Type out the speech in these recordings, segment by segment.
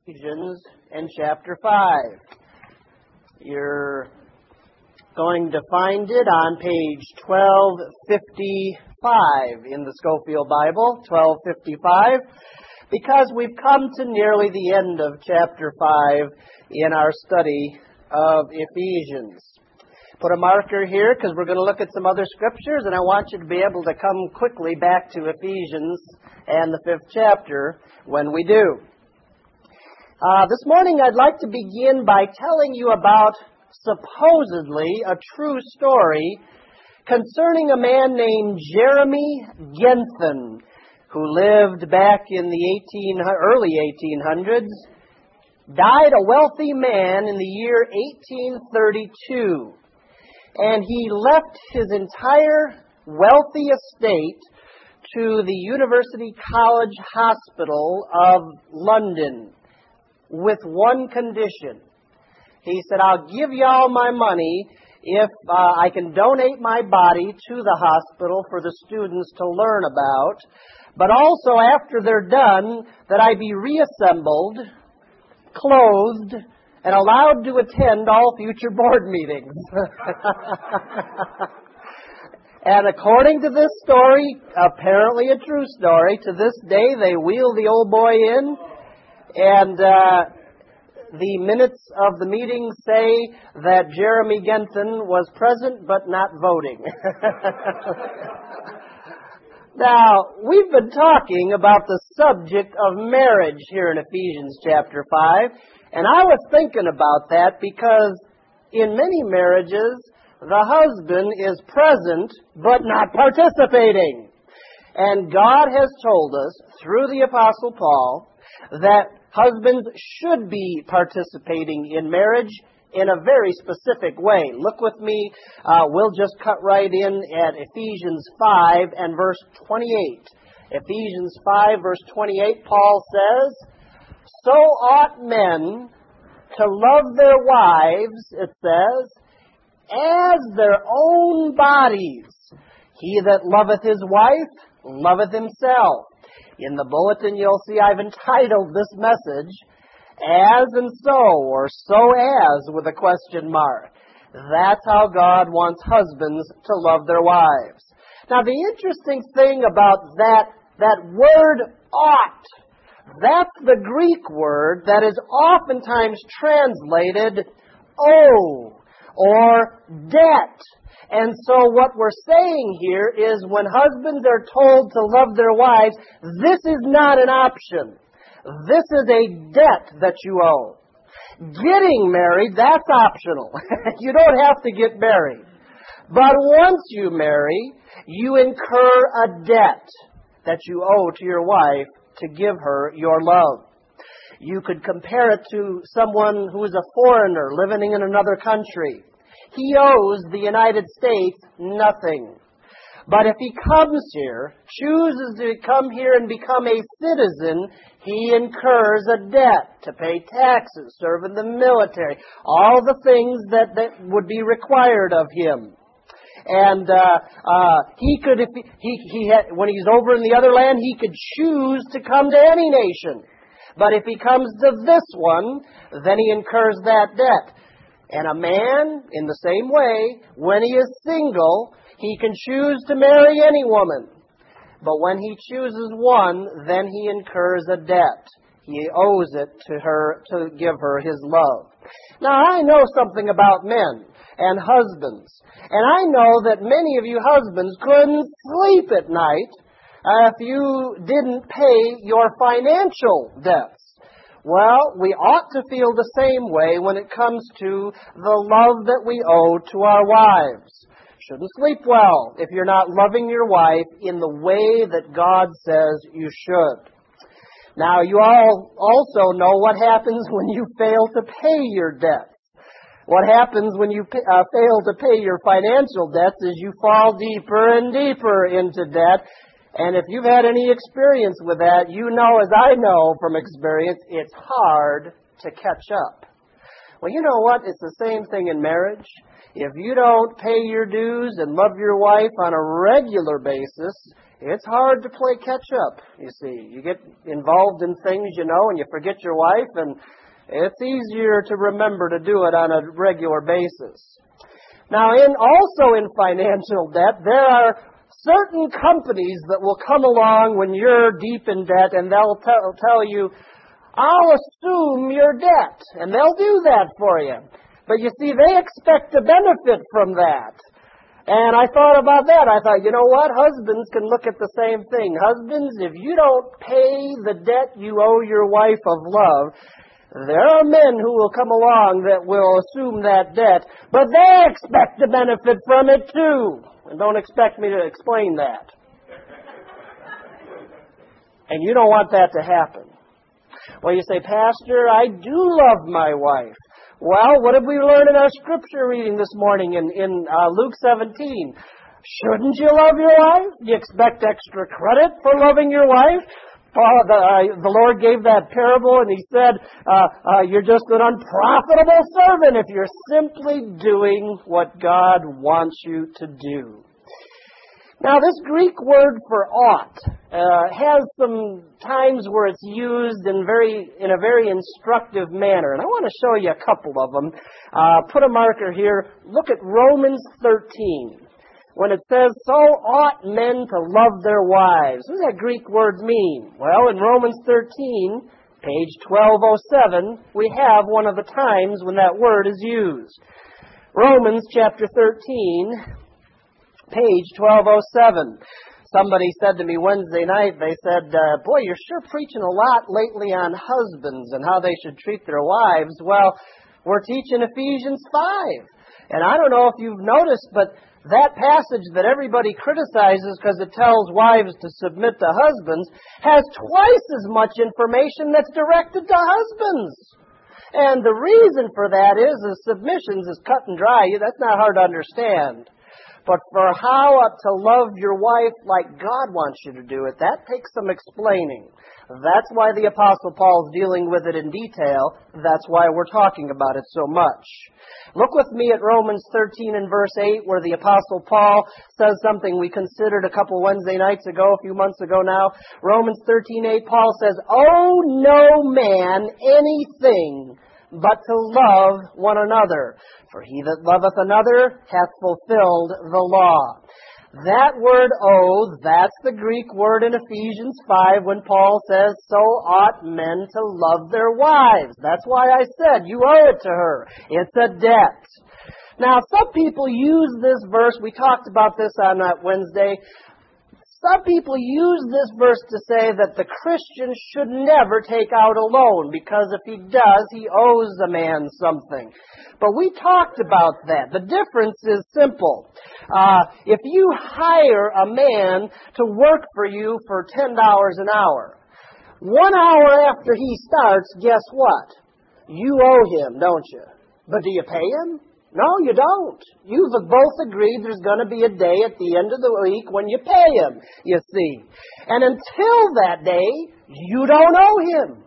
Ephesians in chapter 5. You're going to find it on page 1255 in the Scofield Bible, 1255, because we've come to nearly the end of chapter 5 in our study of Ephesians. Put a marker here because we're going to look at some other scriptures, and I want you to be able to come quickly back to Ephesians and the 5th chapter when we do. This morning I'd like to begin by telling you about supposedly a true story concerning a man named Jeremy Genthon, who lived back in the early 1800s, died a wealthy man in the year 1832, and he left his entire wealthy estate to the University College Hospital of London, with one condition. He said, I'll give you all my money if I can donate my body to the hospital for the students to learn about, but also after they're done, that I be reassembled, clothed, and allowed to attend all future board meetings. And according to this story, apparently a true story, to this day they wheel the old boy in, and the minutes of the meeting say that Jeremy Genthon was present but not voting. Now, we've been talking about the subject of marriage here in Ephesians chapter 5, and I was thinking about that because in many marriages, the husband is present but not participating. And God has told us through the Apostle Paul that husbands should be participating in marriage in a very specific way. Look with me. We'll just cut right in at Ephesians 5 and verse 28. Ephesians 5 verse 28, Paul says, So ought men to love their wives, it says, as their own bodies. He that loveth his wife loveth himself. In the bulletin, you'll see I've entitled this message, As and So, or So As, with a question mark. That's how God wants husbands to love their wives. Now, the interesting thing about that word ought, that's the Greek word that is oftentimes translated owe or debt. And so what we're saying here is when husbands are told to love their wives, this is not an option. This is a debt that you owe. Getting married, that's optional. You don't have to get married. But once you marry, you incur a debt that you owe to your wife to give her your love. You could compare it to someone who is a foreigner living in another country. He owes the United States nothing. But if he comes here, chooses to come here and become a citizen, he incurs a debt to pay taxes, serve in the military, all the things that would be required of him. And he could, if he had, when he's over in the other land, he could choose to come to any nation. But if he comes to this one, then he incurs that debt. And a man, in the same way, when he is single, he can choose to marry any woman. But when he chooses one, then he incurs a debt. He owes it to her to give her his love. Now, I know something about men and husbands. And I know that many of you husbands couldn't sleep at night if you didn't pay your financial debts. Well, we ought to feel the same way when it comes to the love that we owe to our wives. Shouldn't sleep well if you're not loving your wife in the way that God says you should. Now, you all also know what happens when you fail to pay your debts. What happens when you fail to pay your financial debts is you fall deeper and deeper into debt. And if you've had any experience with that, you know, as I know from experience, it's hard to catch up. Well, you know what? It's the same thing in marriage. If you don't pay your dues and love your wife on a regular basis, It's hard to play catch up, you see. You get involved in things, and you forget your wife, and it's easier to remember to do it on a regular basis. Now, also in financial debt, there are certain companies that will come along when you're deep in debt, and they'll tell you, I'll assume your debt, and they'll do that for you. But you see, they expect to benefit from that. And I thought about that. I thought, you know what? Husbands can look at the same thing. Husbands, if you don't pay the debt you owe your wife of love, there are men who will come along that will assume that debt, but they expect to benefit from it too. And don't expect me to explain that. And you don't want that to happen. Well, you say, Pastor, I do love my wife. Well, what did we learn in our scripture reading this morning in Luke 17? Shouldn't you love your wife? Do you expect extra credit for loving your wife? The Lord gave that parable, and He said, you're just an unprofitable servant if you're simply doing what God wants you to do. Now, this Greek word for ought has some times where it's used in a very instructive manner. And I want to show you a couple of them. Put a marker here. Look at Romans 13. When it says, so ought men to love their wives. What does that Greek word mean? Well, in Romans 13, page 1207, we have one of the times when that word is used. Romans chapter 13, page 1207. Somebody said to me Wednesday night, they said, boy, you're sure preaching a lot lately on husbands and how they should treat their wives. Well, we're teaching Ephesians 5. And I don't know if you've noticed, but that passage that everybody criticizes because it tells wives to submit to husbands has twice as much information that's directed to husbands. And the reason for that is submissions is cut and dry. That's not hard to understand. But for how to love your wife like God wants you to do it, that takes some explaining. That's why the Apostle Paul's dealing with it in detail. That's why we're talking about it so much. Look with me at Romans 13 and verse 8, where the Apostle Paul says something we considered a couple Wednesday nights ago, a few months ago now. Romans 13:8, Paul says, owe no man anything but to love one another. For he that loveth another hath fulfilled the law. That word owe, that's the Greek word in Ephesians 5 when Paul says, so ought men to love their wives. That's why I said you owe it to her. It's a debt. Now, some people use this verse. We talked about this on that Wednesday. Some people use this verse to say that the Christian should never take out a loan because if he does, he owes a man something. But we talked about that. The difference is simple. If you hire a man to work for you for $10 an hour, 1 hour after he starts, guess what? You owe him, don't you? But do you pay him? No, you don't. You've both agreed there's going to be a day at the end of the week when you pay him, you see. And until that day, you don't owe him.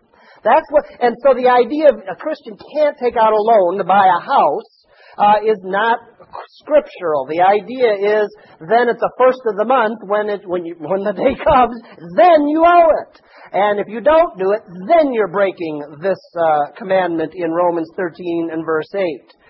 And so the idea of a Christian can't take out a loan to buy a house is not scriptural. The idea is then at the first of the month, when the day comes, then you owe it. And if you don't do it, then you're breaking this commandment in Romans 13 and verse 8.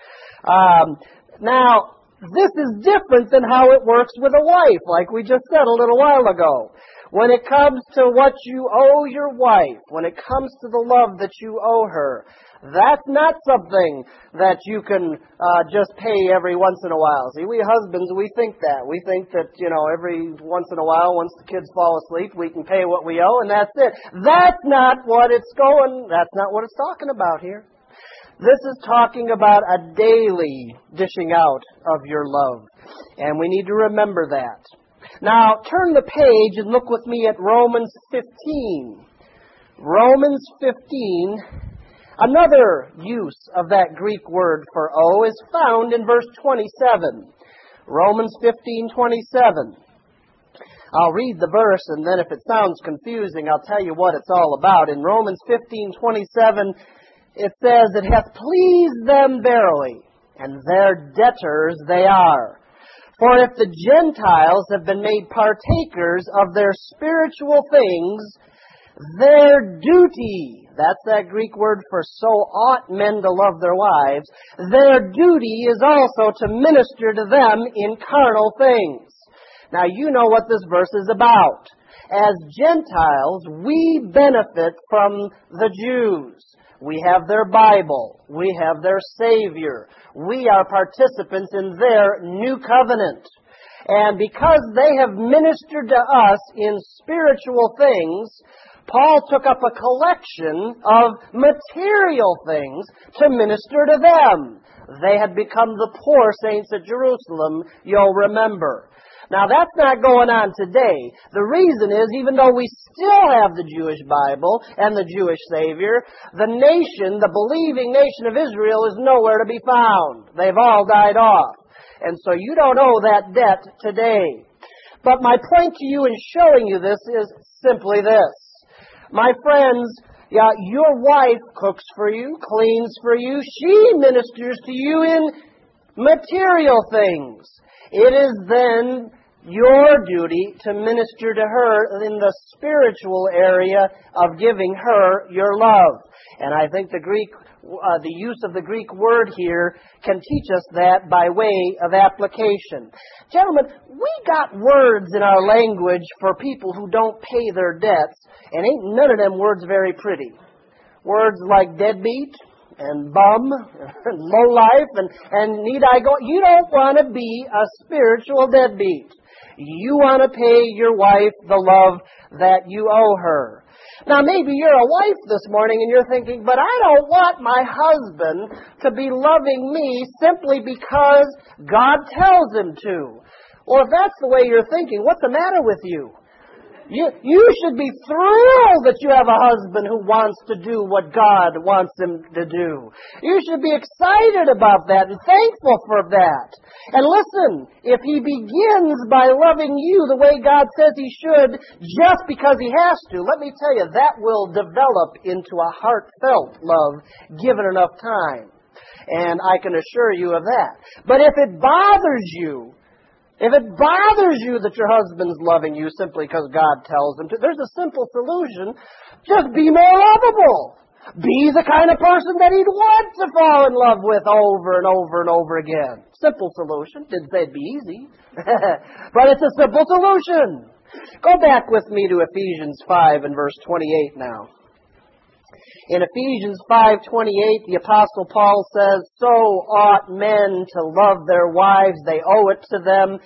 Now, this is different than how it works with a wife, like we just said a little while ago. When it comes to what you owe your wife, when it comes to the love that you owe her, that's not something that you can just pay every once in a while. See, we husbands, we think that. We think that, every once in a while, once the kids fall asleep, we can pay what we owe, and that's it. That's not what it's talking about here. This is talking about a daily dishing out of your love. And we need to remember that. Now, turn the page and look with me at Romans 15. Romans 15, another use of that Greek word for owe is found in verse 27. Romans 15:27. I'll read the verse, and then if it sounds confusing, I'll tell you what it's all about. In Romans 15:27, it says, it hath pleased them verily, and their debtors they are. For if the Gentiles have been made partakers of their spiritual things, their duty, that's that Greek word for so ought men to love their wives, their duty is also to minister to them in carnal things. Now you know what this verse is about. As Gentiles, we benefit from the Jews. We have their Bible. We have their Savior. We are participants in their new covenant. And because they have ministered to us in spiritual things, Paul took up a collection of material things to minister to them. They had become the poor saints at Jerusalem, you'll remember. Now, that's not going on today. The reason is, even though we still have the Jewish Bible and the Jewish Savior, the nation, the believing nation of Israel, is nowhere to be found. They've all died off. And so you don't owe that debt today. But my point to you in showing you this is simply this. My friends, your wife cooks for you, cleans for you. She ministers to you in material things. It is then your duty to minister to her in the spiritual area of giving her your love. And I think the use of the Greek word here can teach us that by way of application. Gentlemen, we got words in our language for people who don't pay their debts, and ain't none of them words very pretty. Words like deadbeat and bum and low life and need I go. You don't want to be a spiritual deadbeat. You want to pay your wife the love that you owe her. Now, maybe you're a wife this morning and you're thinking, but I don't want my husband to be loving me simply because God tells him to. Well, if that's the way you're thinking, what's the matter with you? You should be thrilled that you have a husband who wants to do what God wants him to do. You should be excited about that and thankful for that. And listen, if he begins by loving you the way God says he should, just because he has to, let me tell you, that will develop into a heartfelt love given enough time. And I can assure you of that. But if it bothers you that your husband's loving you simply because God tells him to, there's a simple solution. Just be more lovable. Be the kind of person that he'd want to fall in love with over and over and over again. Simple solution. Didn't say it'd be easy. But it's a simple solution. Go back with me to Ephesians 5 and verse 28 now. In Ephesians 5:28, the Apostle Paul says, "So ought men to love their wives, they owe it to them,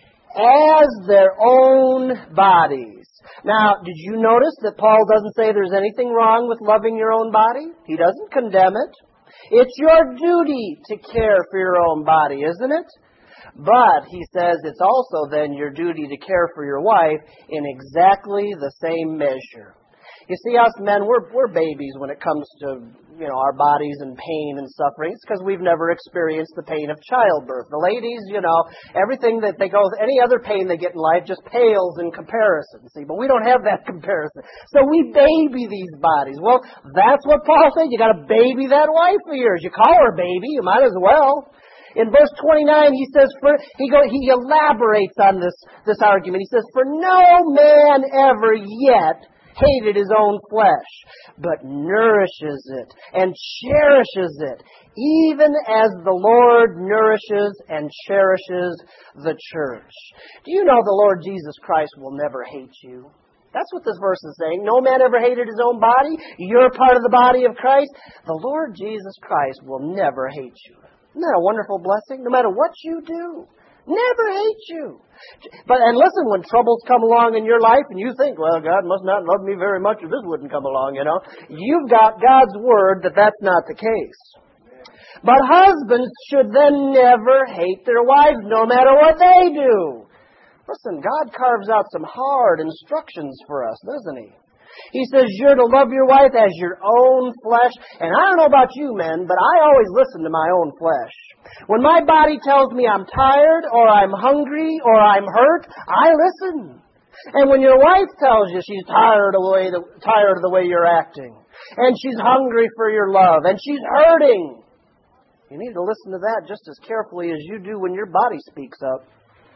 as their own bodies." Now, did you notice that Paul doesn't say there's anything wrong with loving your own body? He doesn't condemn it. It's your duty to care for your own body, isn't it? But, he says, it's also then your duty to care for your wife in exactly the same measure. You see, us men, we're babies when it comes to, our bodies and pain and suffering. It's because we've never experienced the pain of childbirth. The ladies, everything that they go, any other pain they get in life just pales in comparison. See, but we don't have that comparison. So we baby these bodies. Well, that's what Paul said. You got to baby that wife of yours. You call her baby, you might as well. In verse 29, he says, he elaborates on this argument. He says, "For no man ever yet hated his own flesh, but nourishes it and cherishes it, even as the Lord nourishes and cherishes the church." Do you know the Lord Jesus Christ will never hate you? That's what this verse is saying. No man ever hated his own body. You're part of the body of Christ. The Lord Jesus Christ will never hate you. Isn't that a wonderful blessing? No matter what you do. Never hate you. And listen, when troubles come along in your life and you think, well, God must not love me very much or this wouldn't come along, you've got God's word that that's not the case. But husbands should then never hate their wives no matter what they do. Listen, God carves out some hard instructions for us, doesn't he? He says you're to love your wife as your own flesh. And I don't know about you men, but I always listen to my own flesh. When my body tells me I'm tired or I'm hungry or I'm hurt, I listen. And when your wife tells you she's tired of the way you're acting, and she's hungry for your love, and she's hurting, you need to listen to that just as carefully as you do when your body speaks up.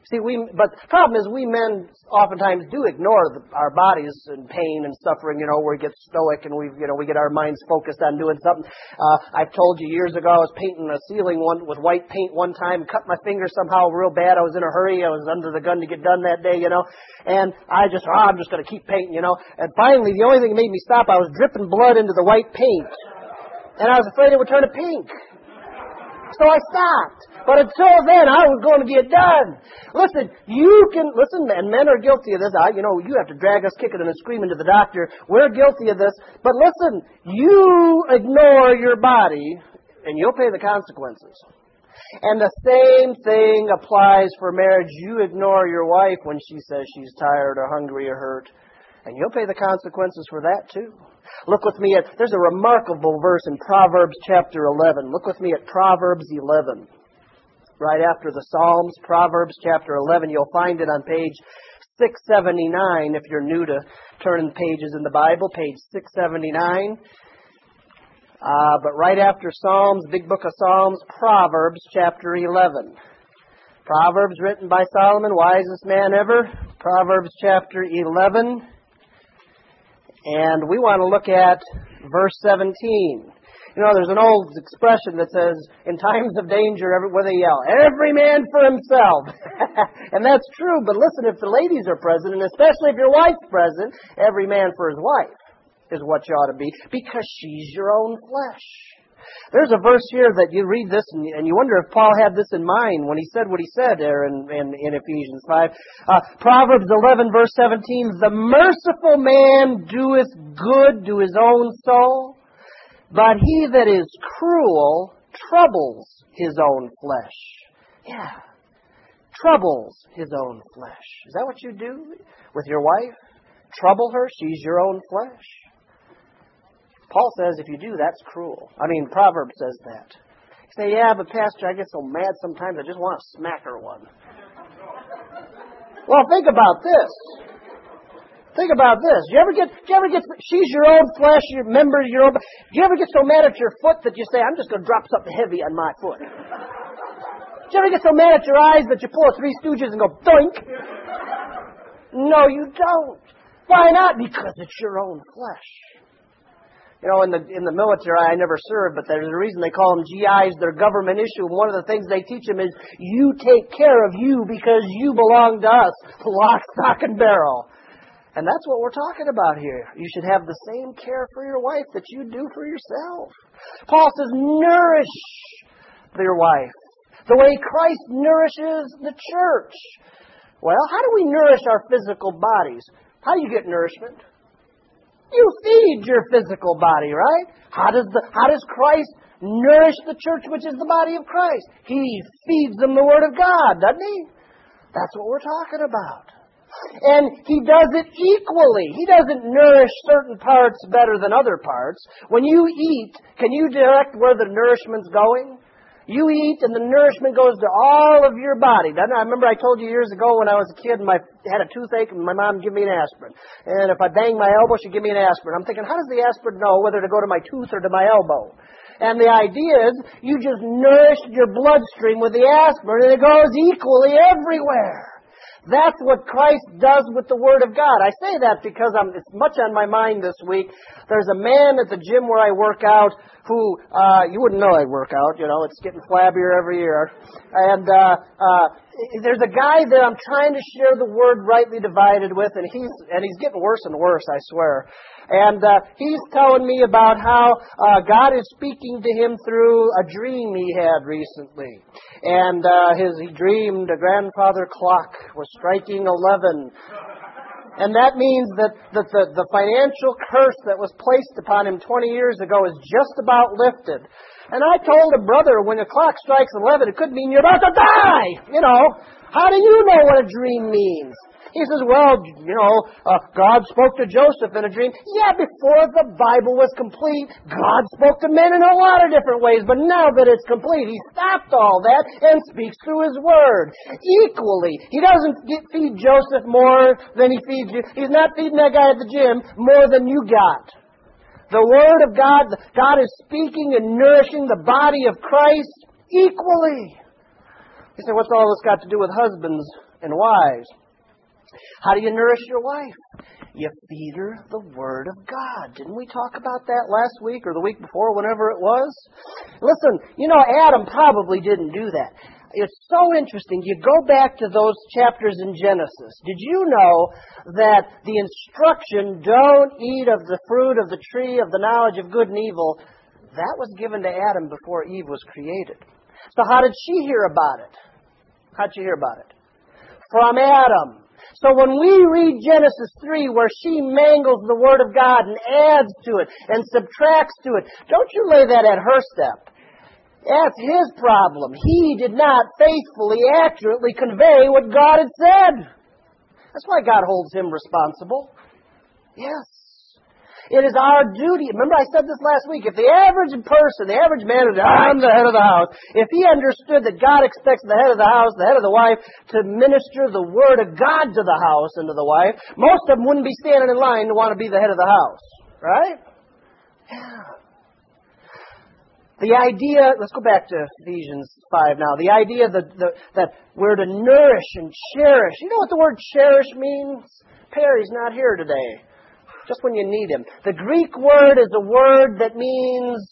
But the problem is we men oftentimes do ignore our bodies in pain and suffering, where we get stoic and we get our minds focused on doing something. I've told you years ago I was painting a ceiling with white paint one time, cut my finger somehow real bad. I was in a hurry. I was under the gun to get done that day, and I'm just going to keep painting, And finally, the only thing that made me stop, I was dripping blood into the white paint. And I was afraid it would turn to pink. So I stopped. But until then, I was going to get done. Listen, and men are guilty of this. You have to drag us kicking and screaming to the doctor. We're guilty of this. But listen, you ignore your body, and you'll pay the consequences. And the same thing applies for marriage. You ignore your wife when she says she's tired or hungry or hurt, and you'll pay the consequences for that too. Look with me there's a remarkable verse in Proverbs chapter 11. Look with me at Proverbs 11. Right after the Psalms, Proverbs chapter 11. You'll find it on page 679 if you're new to turning pages in the Bible, page 679. But right after Psalms, big book of Psalms, Proverbs chapter 11. Proverbs written by Solomon, wisest man ever. Proverbs chapter 11. And we want to look at verse 17. There's an old expression that says, in times of danger, where they yell, every man for himself. And that's true, but listen, if the ladies are present, and especially if your wife's present, every man for his wife is what you ought to be, because she's your own flesh. There's a verse here that you read this and you wonder if Paul had this in mind when he said what he said there in Ephesians 5. Proverbs 11 verse 17, the merciful man doeth good to his own soul, but he that is cruel troubles his own flesh. Yeah, troubles his own flesh. Is that what you do with your wife? Trouble her? She's your own flesh. Paul says if you do, that's cruel. Proverbs says that. You say, yeah, but Pastor, I get so mad sometimes I just want to smack her one. Well, think about this. Think about this. Do you ever get, she's your own flesh, your members, your own, do you ever get so mad at your foot that you say, I'm just going to drop something heavy on my foot? Do you ever get so mad at your eyes that you pull a Three Stooges and go, doink? No, you don't. Why not? Because it's your own flesh. In the military, I never served, but there's a reason they call them GIs. They're government issue. And one of the things they teach them is you take care of you because you belong to us, lock, stock, and barrel. And that's what we're talking about here. You should have the same care for your wife that you do for yourself. Paul says, nourish your wife the way Christ nourishes the church. Well, how do we nourish our physical bodies? How do you get nourishment? You feed your physical body, right? How does Christ nourish the church, which is the body of Christ? He feeds them the Word of God, doesn't He? That's what we're talking about. And He does it equally. He doesn't nourish certain parts better than other parts. When you eat, can you direct where the nourishment's going? You eat and the nourishment goes to all of your body. I remember I told you years ago when I was a kid and I had a toothache and my mom gave me an aspirin. And if I banged my elbow, she'd give me an aspirin. I'm thinking, how does the aspirin know whether to go to my tooth or to my elbow? And the idea is you just nourish your bloodstream with the aspirin and it goes equally everywhere. That's what Christ does with the Word of God. I say that because it's much on my mind this week. There's a man at the gym where I work out who, you wouldn't know I work out, it's getting flabbier every year. And there's a guy that I'm trying to share the Word rightly divided with, and he's getting worse and worse, I swear. And he's telling me about how God is speaking to him through a dream he had recently. And he dreamed a grandfather clock was striking 11. And that means that the financial curse that was placed upon him 20 years ago is just about lifted. And I told a brother, when the clock strikes 11, it could mean you're about to die. How do you know what a dream means? He says, God spoke to Joseph in a dream. Yeah, before the Bible was complete, God spoke to men in a lot of different ways. But now that it's complete, He stopped all that and speaks through His Word. Equally, He doesn't feed Joseph more than He feeds you. He's not feeding that guy at the gym more than you got. The Word of God, God is speaking and nourishing the body of Christ equally. You say, what's all this got to do with husbands? and wives. How do you nourish your wife? You feed her the Word of God. Didn't we talk about that last week or the week before, whenever it was? Listen, Adam probably didn't do that. It's so interesting. You go back to those chapters in Genesis. Did you know that the instruction, don't eat of the fruit of the tree of the knowledge of good and evil, that was given to Adam before Eve was created? So how did she hear about it? How did she hear about it? From Adam. So when we read Genesis 3, where she mangles the Word of God and adds to it and subtracts to it, don't you lay that at her step. That's his problem. He did not faithfully, accurately convey what God had said. That's why God holds him responsible. Yes. It is our duty. Remember I said this last week. If the average person, the average man, I'm the head of the house, if he understood that God expects the head of the house, the head of the wife, to minister the Word of God to the house and to the wife, most of them wouldn't be standing in line to want to be the head of the house. Right? Yeah. The idea, let's go back to Ephesians 5 now. The idea that we're to nourish and cherish. You know what the word cherish means? Perry's not here today. Just when you need him. The Greek word is a word that means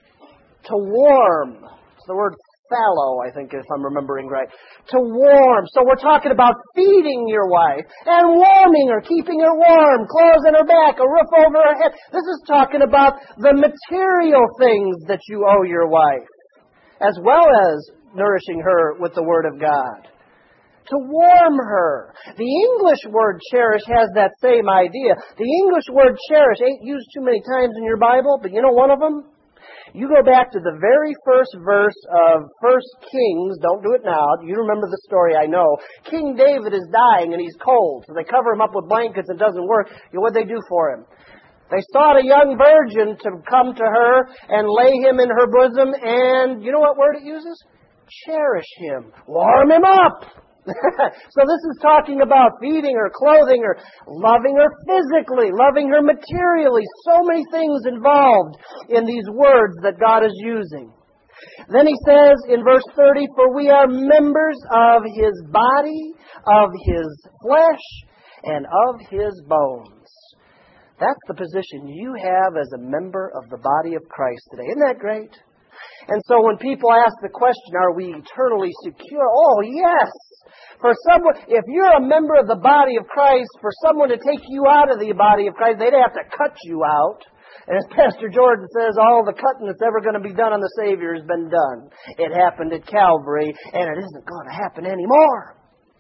to warm. It's the word fallow, I think, if I'm remembering right. To warm. So we're talking about feeding your wife and warming her, keeping her warm, clothes on her back, a roof over her head. This is talking about the material things that you owe your wife, as well as nourishing her with the Word of God. To warm her. The English word cherish has that same idea. The English word cherish ain't used too many times in your Bible, but you know one of them? You go back to the very first verse of 1 Kings. Don't do it now. You remember the story, I know. King David is dying and he's cold. So they cover him up with blankets. It doesn't work. What'd they do for him? They sought a young virgin to come to her and lay him in her bosom. And you know what word it uses? Cherish him. Warm him up. So this is talking about feeding her, clothing her, loving her physically, loving her materially. So many things involved in these words that God is using. Then he says in verse 30, for we are members of his body, of his flesh, and of his bones. That's the position you have as a member of the body of Christ today. Isn't that great? And so when people ask the question, are we eternally secure? Oh, yes. For someone, if you're a member of the body of Christ, for someone to take you out of the body of Christ, they'd have to cut you out. And as Pastor Jordan says, all the cutting that's ever going to be done on the Savior has been done. It happened at Calvary, and it isn't going to happen anymore.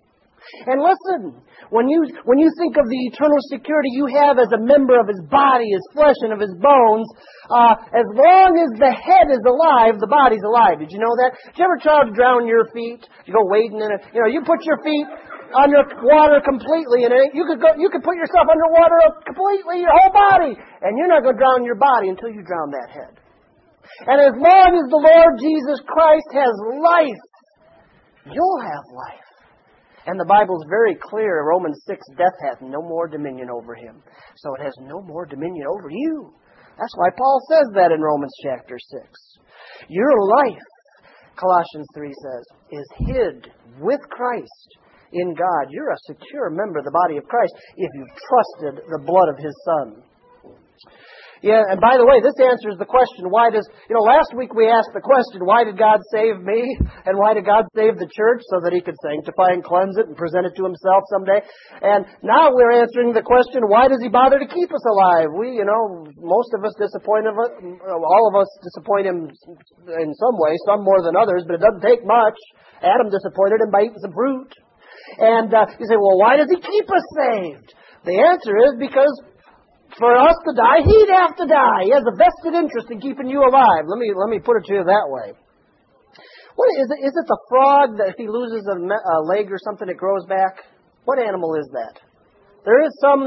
And listen, when you think of the eternal security you have as a member of his body, his flesh, and of his bones, as long as the head is alive, the body's alive. Did you know that? Did you ever try to drown your feet? You go wading in it. You put your feet under water completely, and you could put yourself underwater completely, your whole body, and you're not going to drown your body until you drown that head. And as long as the Lord Jesus Christ has life, you'll have life. And the Bible's very clear, Romans 6, death hath no more dominion over him. So it has no more dominion over you. That's why Paul says that in Romans chapter 6. Your life, Colossians 3 says, is hid with Christ in God. You're a secure member of the body of Christ if you've trusted the blood of his Son. Yeah, and by the way, this answers the question, last week we asked the question, why did God save me? And why did God save the church? So that he could sanctify and cleanse it and present it to himself someday. And now we're answering the question, why does he bother to keep us alive? Most of us all of us disappoint him in some way, some more than others, but it doesn't take much. Adam disappointed him by eating some fruit. And you say, well, why does he keep us saved? The answer is because for us to die, he'd have to die. He has a vested interest in keeping you alive. Let me put it to you that way. What is it? Is it the frog that if he loses a leg or something, it grows back? What animal is that? There's some.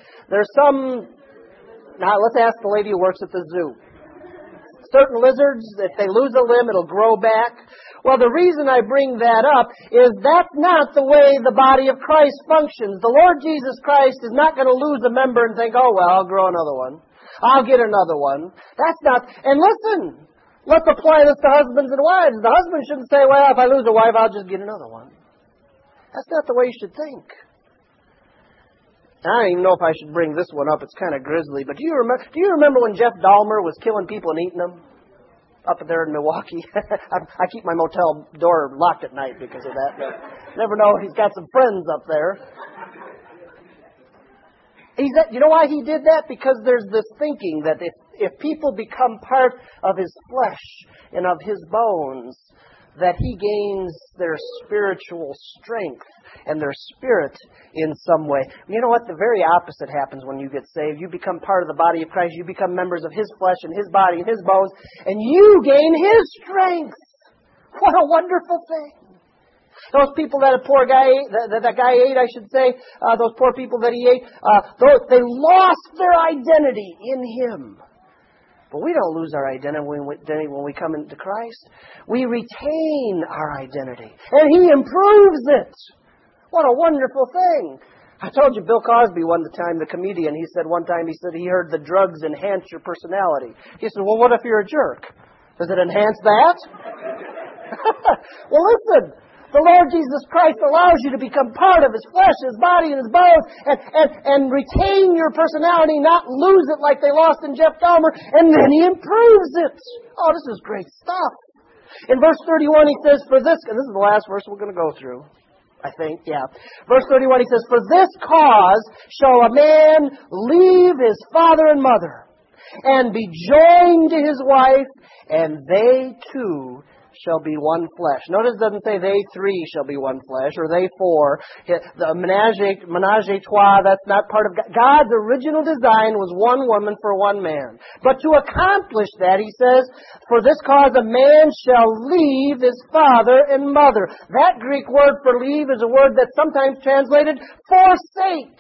Now let's ask the lady who works at the zoo. Certain lizards, if they lose a limb, it'll grow back. Well, the reason I bring that up is that's not the way the body of Christ functions. The Lord Jesus Christ is not going to lose a member and think, oh, well, I'll grow another one. I'll get another one. That's not. And listen, let's apply this to husbands and wives. The husband shouldn't say, well, if I lose a wife, I'll just get another one. That's not the way you should think. I don't even know if I should bring this one up. It's kind of grisly. But do you remember when Jeff Dahmer was killing people and eating them? Up there in Milwaukee. I keep my motel door locked at night because of that. But never know. He's got some friends up there. You know why he did that? Because there's this thinking that if people become part of his flesh and of his bones, that he gains their spiritual strength and their spirit in some way. You know what? The very opposite happens when you get saved. You become part of the body of Christ. You become members of His flesh and His body and His bones, and you gain His strength. What a wonderful thing. Those people that that guy ate, I should say, those poor people that he ate, they lost their identity in Him. But we don't lose our identity when we come into Christ. We retain our identity. And He improves it. What a wonderful thing. I told you Bill Cosby one time, the comedian, he said one time, he said he heard the drugs enhance your personality. He said, well, what if you're a jerk? Does it enhance that? Well, listen. The Lord Jesus Christ allows you to become part of His flesh, His body, and His bones, and retain your personality, not lose it like they lost in Jeff Dahmer, and then He improves it. Oh, this is great stuff. In verse 31, He says, for this, and this is the last verse we're going to go through, I think, yeah. Verse 31, He says, for this cause shall a man leave his father and mother, and be joined to his wife, and they two shall be one flesh. Notice it doesn't say they three shall be one flesh or they four. The menage a trois, that's not part of God. God's original design was one woman for one man. But to accomplish that, He says, for this cause a man shall leave his father and mother. That Greek word for leave is a word that's sometimes translated forsake.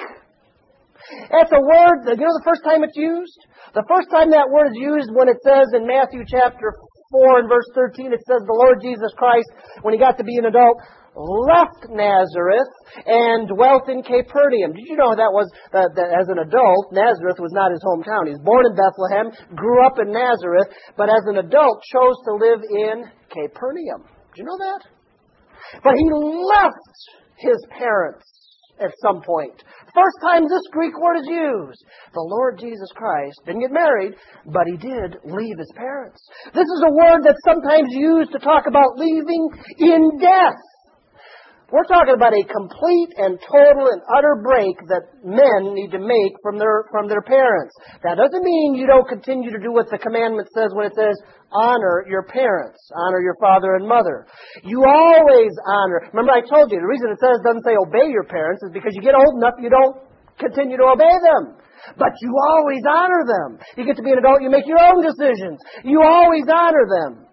That's a word, you know the first time it's used? The first time that word is used when it says in Matthew chapter 4 and verse 13, it says the Lord Jesus Christ, when He got to be an adult, left Nazareth and dwelt in Capernaum. Did you know that was, that as an adult, Nazareth was not his hometown. He was born in Bethlehem, grew up in Nazareth, but as an adult chose to live in Capernaum. Did you know that? But he left his parents at some point. First time this Greek word is used. The Lord Jesus Christ didn't get married, but He did leave His parents. This is a word that's sometimes used to talk about leaving in death. We're talking about a complete and total and utter break that men need to make from their parents. That doesn't mean you don't continue to do what the commandment says when it says, honor your parents, honor your father and mother. You always honor. Remember I told you, the reason it doesn't say obey your parents is because you get old enough, you don't continue to obey them. But you always honor them. You get to be an adult, you make your own decisions. You always honor them.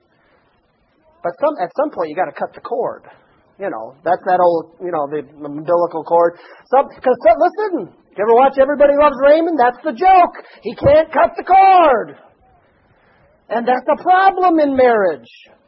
But at some point you got to cut the cord. You know, that's that old, the umbilical cord. Because listen, you ever watch Everybody Loves Raymond? That's the joke. He can't cut the cord. And that's a problem in marriage.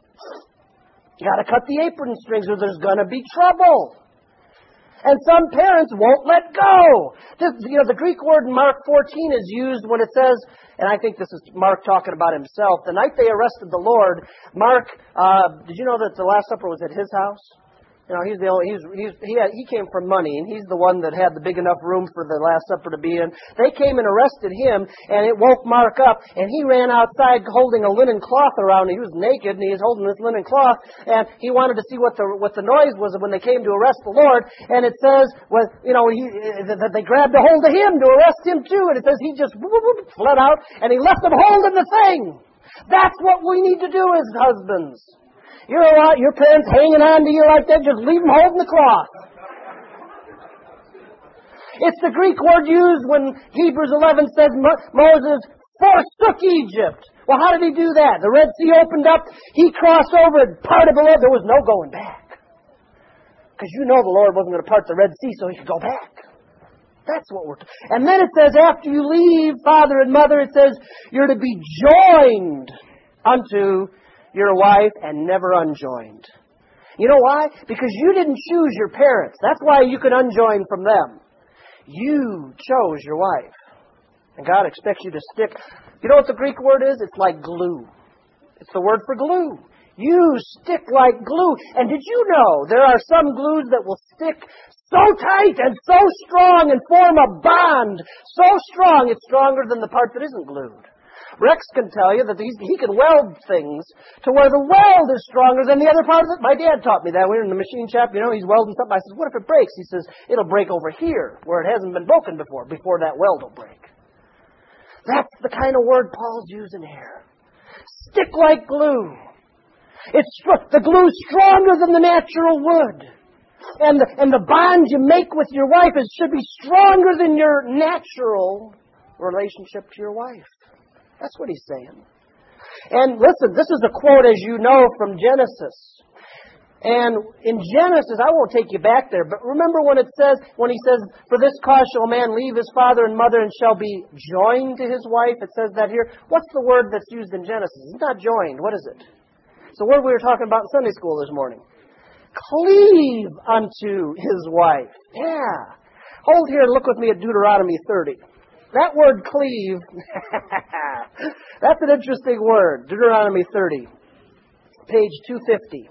You got to cut the apron strings or there's going to be trouble. And some parents won't let go. The Greek word in Mark 14 is used when it says, and I think this is Mark talking about himself, the night they arrested the Lord, Mark, did you know that the Last Supper was at his house? He came from money, and he's the one that had the big enough room for the Last Supper to be in. They came and arrested him, and it woke Mark up, and he ran outside holding a linen cloth around him. He was naked, and he was holding this linen cloth, and he wanted to see what the noise was when they came to arrest the Lord. And it says, that they grabbed a hold of him to arrest him too, and it says he just fled out, and he left them holding the thing. That's what we need to do as husbands. You know what? Your parents hanging on to you like that, just leave them holding the cloth. It's the Greek word used when Hebrews 11 says Moses forsook Egypt. Well, how did he do that? The Red Sea opened up, he crossed over and parted below. There was no going back. Because the Lord wasn't going to part the Red Sea so he could go back. That's what we're And then it says after you leave father and mother, it says you're to be joined unto your wife and never unjoined. You know why? Because you didn't choose your parents. That's why you can unjoin from them. You chose your wife. And God expects you to stick. You know what the Greek word is? It's like glue. It's the word for glue. You stick like glue. And did you know there are some glues that will stick so tight and so strong and form a bond so strong it's stronger than the part that isn't glued? Rex can tell you that he can weld things to where the weld is stronger than the other part of it. My dad taught me that. We were in the machine shop, he's welding something. I said, what if it breaks? He says, it'll break over here where it hasn't been broken before that weld will break. That's the kind of word Paul's using here. Stick like glue. The glue's stronger than the natural wood. And the bond you make with your wife should be stronger than your natural relationship to your wife. That's what he's saying. And listen, this is a quote, as you know, from Genesis. And in Genesis, I won't take you back there, but remember when he says, for this cause shall a man leave his father and mother and shall be joined to his wife? It says that here. What's the word that's used in Genesis? It's not joined. What is it? It's the word we were talking about in Sunday school this morning. Cleave unto his wife. Yeah. Hold here and look with me at Deuteronomy 30. That word cleave, that's an interesting word. Deuteronomy 30, page 250.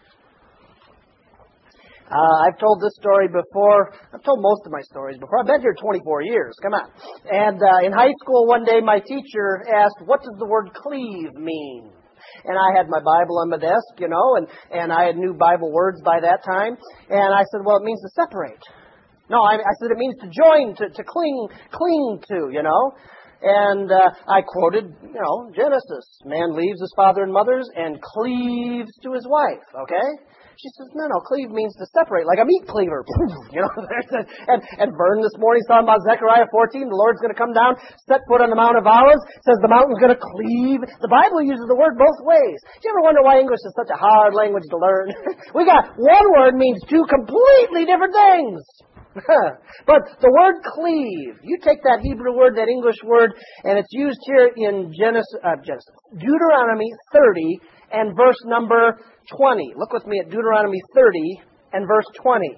I've told this story before. I've told most of my stories before. I've been here 24 years. Come on. And in high school one day my teacher asked, what does the word cleave mean? And I had my Bible on my desk, and I had new Bible words by that time. And I said, well, it means to separate. No, I said it means to join, to cling to, And I quoted, Genesis. Man leaves his father and mother's and cleaves to his wife, okay? She says, no, cleave means to separate, like a meat cleaver. And Vern this morning talking about Zechariah 14, the Lord's going to come down, set foot on the Mount of Olives, says the mountain's going to cleave. The Bible uses the word both ways. Do you ever wonder why English is such a hard language to learn? We got one word means two completely different things. But the word cleave, you take that Hebrew word, that English word, and it's used here in Deuteronomy 30 and verse number 20. Look with me at Deuteronomy 30 and verse 20.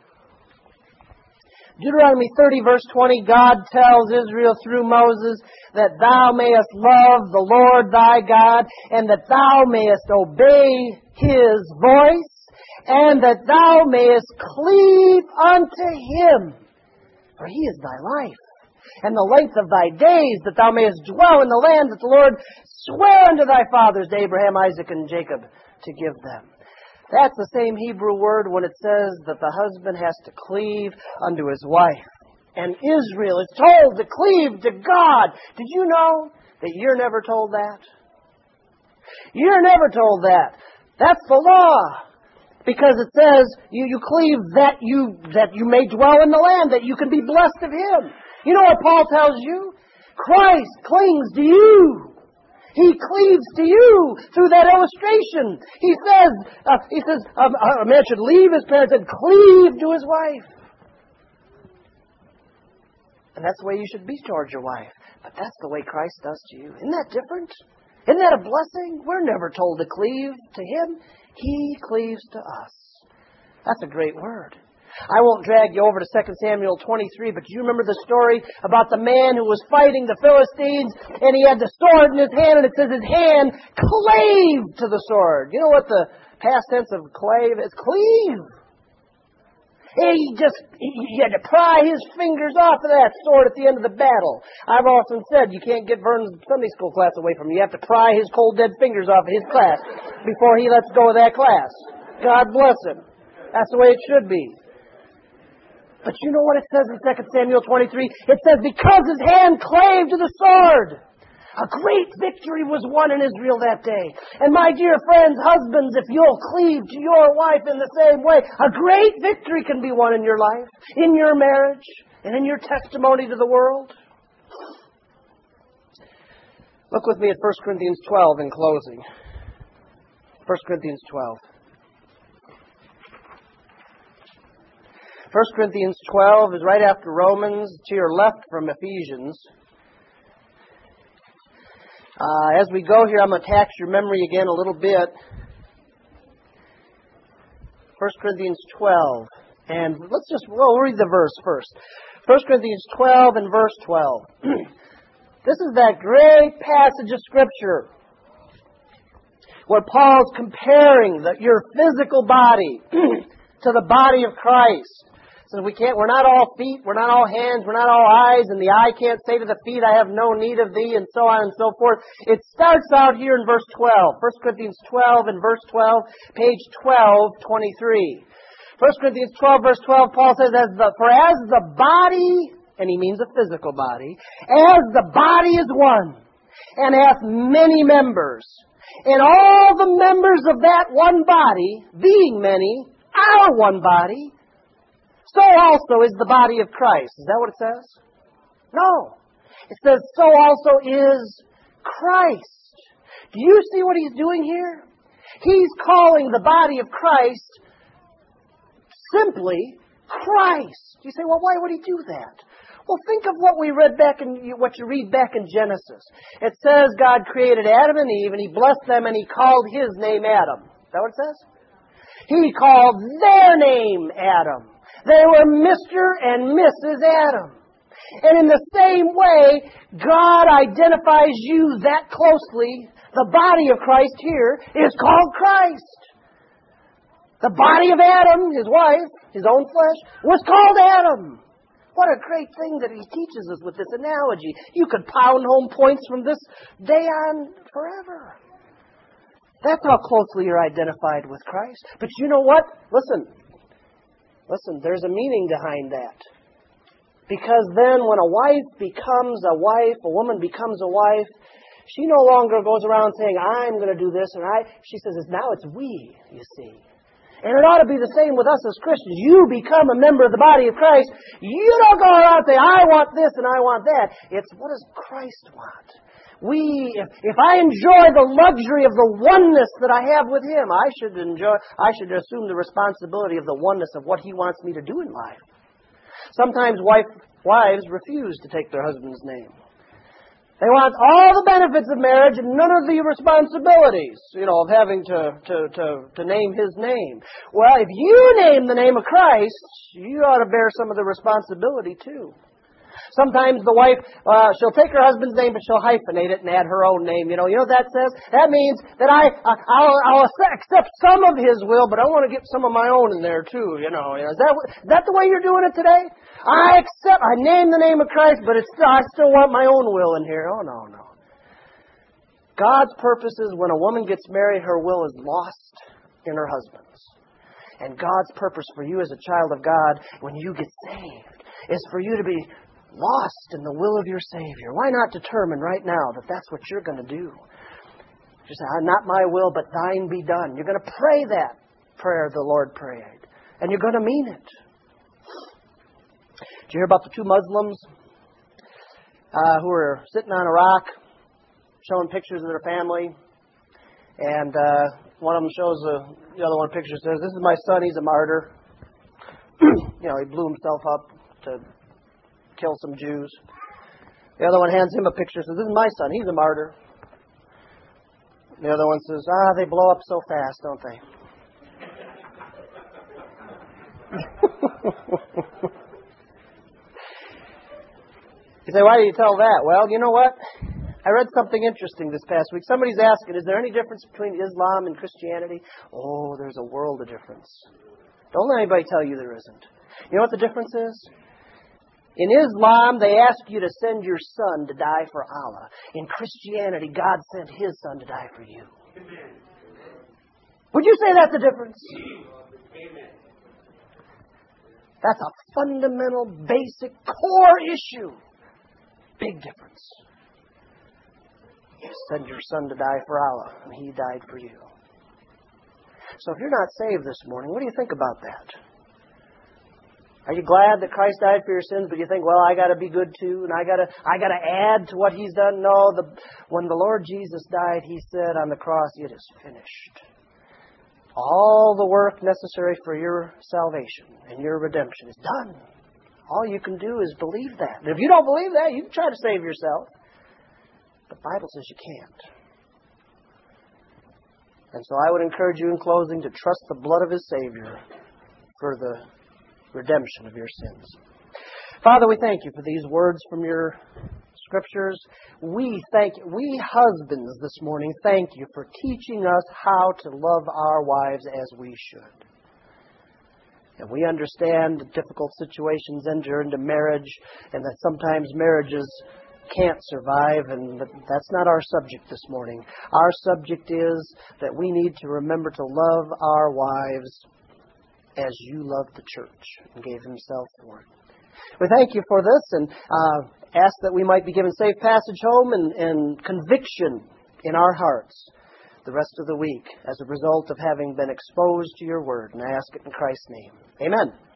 Deuteronomy 30 verse 20, God tells Israel through Moses that thou mayest love the Lord thy God, and that thou mayest obey his voice, and that thou mayest cleave unto him, for he is thy life, and the length of thy days, that thou mayest dwell in the land that the Lord sware unto thy fathers, to Abraham, Isaac, and Jacob, to give them. That's the same Hebrew word when it says that the husband has to cleave unto his wife. And Israel is told to cleave to God. Did you know that you're never told that? You're never told that. That's the law. Because it says you cleave that you may dwell in the land, that you can be blessed of him. You know what Paul tells you? Christ clings to you. He cleaves to you through that illustration. He says a man should leave his parents and cleave to his wife. And that's the way you should be towards your wife. But that's the way Christ does to you. Isn't that different? Isn't that a blessing? We're never told to cleave to him. He cleaves to us. That's a great word. I won't drag you over to 2 Samuel 23, but do you remember the story about the man who was fighting the Philistines, and he had the sword in his hand, and it says his hand clave to the sword. You know what the past tense of clave is? Cleave. He had to pry his fingers off of that sword at the end of the battle. I've often said you can't get Vern's Sunday school class away from him. You have to pry his cold dead fingers off of his class before he lets go of that class. God bless him. That's the way it should be. But you know what it says in 2 Samuel 23? It says, because his hand clave to the sword, a great victory was won in Israel that day. And my dear friends, husbands, if you'll cleave to your wife in the same way, a great victory can be won in your life, in your marriage, and in your testimony to the world. Look with me at 1 Corinthians 12 in closing. 1 Corinthians 12. 1 Corinthians 12 is right after Romans, to your left from Ephesians. As we go here, I'm going to tax your memory again a little bit. 1 Corinthians 12. And we'll read the verse first. 1 Corinthians 12 and verse 12. This is that great passage of Scripture where Paul's comparing your physical body to the body of Christ. So we're not all feet, we're not all hands, we're not all eyes, and the eye can't say to the feet, I have no need of thee, and so on and so forth. It starts out here in verse 12. 1 Corinthians 12 and verse 12, page 1223. 1 Corinthians 12, verse 12, Paul says, For as the body, and he means a physical body, as the body is one, and hath many members, and all the members of that one body, being many, are one body, so also is the body of Christ. Is that what it says? No. It says, so also is Christ. Do you see what he's doing here? He's calling the body of Christ simply Christ. You say, well, why would he do that? Well, think of what we read back what you read back in Genesis. It says God created Adam and Eve, and He blessed them, and He called His name Adam. Is that what it says? He called their name Adam. They were Mr. and Mrs. Adam. And in the same way, God identifies you that closely. The body of Christ here is called Christ. The body of Adam, his wife, his own flesh, was called Adam. What a great thing that he teaches us with this analogy. You could pound home points from this day on forever. That's how closely you're identified with Christ. But you know what? Listen, there's a meaning behind that. Because then when a wife becomes a wife, a woman becomes a wife, she no longer goes around saying, I'm going to do this, and she says, now it's we, you see. And it ought to be the same with us as Christians. You become a member of the body of Christ. You don't go around and say, I want this and I want that. It's what does Christ want? If I enjoy the luxury of the oneness that I have with Him, I should assume the responsibility of the oneness of what He wants me to do in life. Sometimes wives refuse to take their husband's name. They want all the benefits of marriage and none of the responsibilities, of having to name His name. Well, if you name the name of Christ, you ought to bear some of the responsibility too. Sometimes the wife, she'll take her husband's name, but she'll hyphenate it and add her own name. You know what that says? That means that I'll accept some of his will, but I want to get some of my own in there too. Is that the way you're doing it today? I name the name of Christ, but I still want my own will in here. Oh, no. God's purpose is when a woman gets married, her will is lost in her husband's. And God's purpose for you as a child of God, when you get saved, is for you to be lost in the will of your Savior. Why not determine right now that that's what you're going to do? You say, not my will, but thine be done. You're going to pray that prayer the Lord prayed. And you're going to mean it. Did you hear about the two Muslims who were sitting on a rock showing pictures of their family? And one of them shows the other one picture, says, this is my son, he's a martyr. He blew himself up to kill some Jews. The other one hands him a picture, says, this is my son, he's a martyr. The other one says, they blow up so fast, don't they? You say, why do you tell that? Well, you know what? I read something interesting this past week. Somebody's asking, is there any difference between Islam and Christianity? Oh, there's a world of difference. Don't let anybody tell you there isn't. You know what the difference is? In Islam, they ask you to send your son to die for Allah. In Christianity, God sent His son to die for you. Would you say that's the difference? That's a fundamental, basic, core issue. Big difference. You send your son to die for Allah, and He died for you. So if you're not saved this morning, what do you think about that? Are you glad that Christ died for your sins, but you think, well, I got to be good too, and I got to add to what He's done? No, when the Lord Jesus died, He said on the cross, it is finished. All the work necessary for your salvation and your redemption is done. All you can do is believe that. And if you don't believe that, you can try to save yourself. The Bible says you can't. And so I would encourage you in closing to trust the blood of His Savior for the redemption of your sins. Father, we thank You for these words from Your Scriptures. We husbands this morning thank you for teaching us how to love our wives as we should. And we understand that difficult situations enter into marriage and that sometimes marriages can't survive, and that's not our subject this morning. Our subject is that we need to remember to love our wives as you loved the church and gave Himself for it. We thank you for this and ask that we might be given safe passage home and conviction in our hearts the rest of the week as a result of having been exposed to your word. And I ask it in Christ's name. Amen.